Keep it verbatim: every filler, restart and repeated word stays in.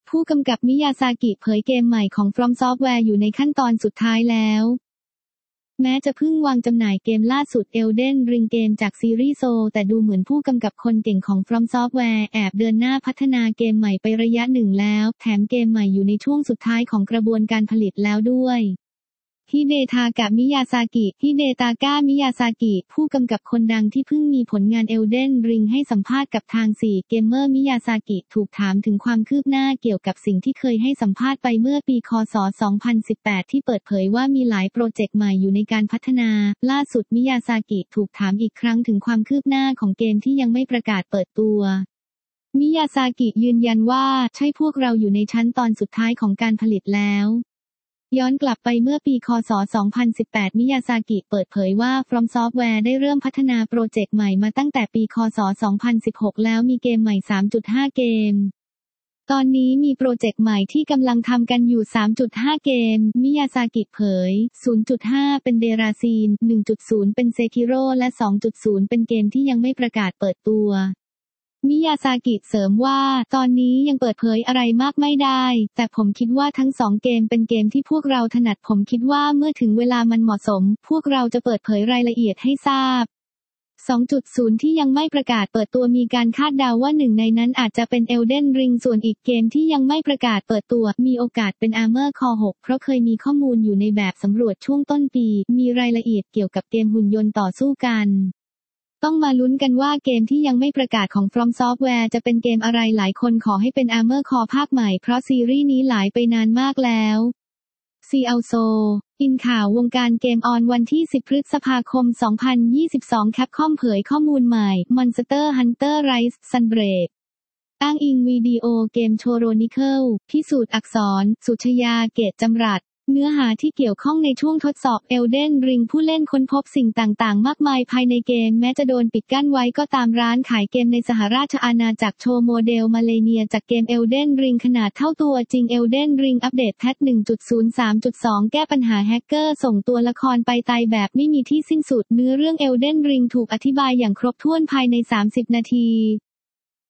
ผู้กำกับมิยาซากิเผยเกมใหม่ของ From Software อยู่ในขั้นตอนสุดท้ายแล้วแม้จะเพิ่งวางจำหน่ายเกมล่าสุด Elden Ring เกมจากซีรีส์โซลแต่ดูเหมือนผู้กำกับคนเก่งของ From Software แอบเดินหน้าพัฒนาเกมใหม่ไประยะหนึ่งแล้วแถมเกมใหม่อยู่ในช่วงสุดท้ายของกระบวนการผลิตแล้วด้วยฮิเดทากะมิยาซากิฮิเดตากะมิยาซากิผู้กำกับคนดังที่เพิ่งมีผลงาน Elden Ring ให้สัมภาษณ์กับทางสี่เกมเมอร์มิยาซากิถูกถามถึงความคืบหน้าเกี่ยวกับสิ่งที่เคยให้สัมภาษณ์ไปเมื่อปีคศสองพันสิบแปดที่เปิดเผยว่ามีหลายโปรเจกต์ใหม่อยู่ในการพัฒนาล่าสุดมิยาซากิถูกถามอีกครั้งถึงความคืบหน้าของเกมที่ยังไม่ประกาศเปิดตัวมิยาซากิยืนยันว่าใช่พวกเราอยู่ในชั้นตอนสุดท้ายของการผลิตแล้วย้อนกลับไปเมื่อปีคศสองพันสิบแปดมิยาซากิเปิดเผยว่า From Software ได้เริ่มพัฒนาโปรเจกต์ใหม่มาตั้งแต่ปีคศสองพันสิบหกแล้วมีเกมใหม่ สามจุดห้า เกมตอนนี้มีโปรเจกต์ใหม่ที่กำลังทำกันอยู่ สามจุดห้า เกมมิยาซากิเผย ศูนย์จุดห้า เป็นเดราซีน หนึ่งจุดศูนย์ เป็นเซคิโร่และ สองจุดศูนย์ เป็นเกมที่ยังไม่ประกาศเปิดตัวมิยาซากิเสริมว่าตอนนี้ยังเปิดเผยอะไรมากไม่ได้แต่ผมคิดว่าทั้งสองเกมเป็นเกมที่พวกเราถนัดผมคิดว่าเมื่อถึงเวลามันเหมาะสมพวกเราจะเปิดเผยรายละเอียดให้ทราบ สองจุดศูนย์ ที่ยังไม่ประกาศเปิดตัวมีการคาดเดาว่าหนึ่งในนั้นอาจจะเป็น Elden Ring ส่วนอีกเกมที่ยังไม่ประกาศเปิดตัวมีโอกาสเป็น Armored Core หกเพราะเคยมีข้อมูลอยู่ในแบบสำรวจช่วงต้นปีมีรายละเอียดเกี่ยวกับเกมหุ่นยนต์ต่อสู้กันต้องมาลุ้นกันว่าเกมที่ยังไม่ประกาศของ From Software จะเป็นเกมอะไรหลายคนขอให้เป็น Armored Core ภาคใหม่เพราะซีรีส์นี้หลายไปนานมากแล้วซีอัลโซอินข่าววงการเกมออนวันที่สิบพฤษภาคมสองพันยี่สิบสองแคปคอมเผยข้อมูลใหม่ Monster Hunter Rise Sunbreak อ้างอิงวิดีโอเกมโชโรนิเคิลพิสูจน์อักษรสุชยาเกตจำรัดเนื้อหาที่เกี่ยวข้องในช่วงทดสอบ Elden Ring ผู้เล่นค้นพบสิ่งต่างๆมากมายภายในเกมแม้จะโดนปิดกั้นไว้ก็ตามร้านขายเกมในสหราชอาณาจักรโชว์โมเดลมาเลเนียจากเกม Elden Ring ขนาดเท่าตัวจริง Elden Ring อัปเดตแพท หนึ่งจุดศูนย์สามจุดสอง แก้ปัญหาแฮกเกอร์ส่งตัวละครไปตายแบบไม่มีที่สิ้นสุดเนื้อเรื่อง Elden Ring ถูกอธิบายอย่างครบถ้วนภายในสามสิบนาที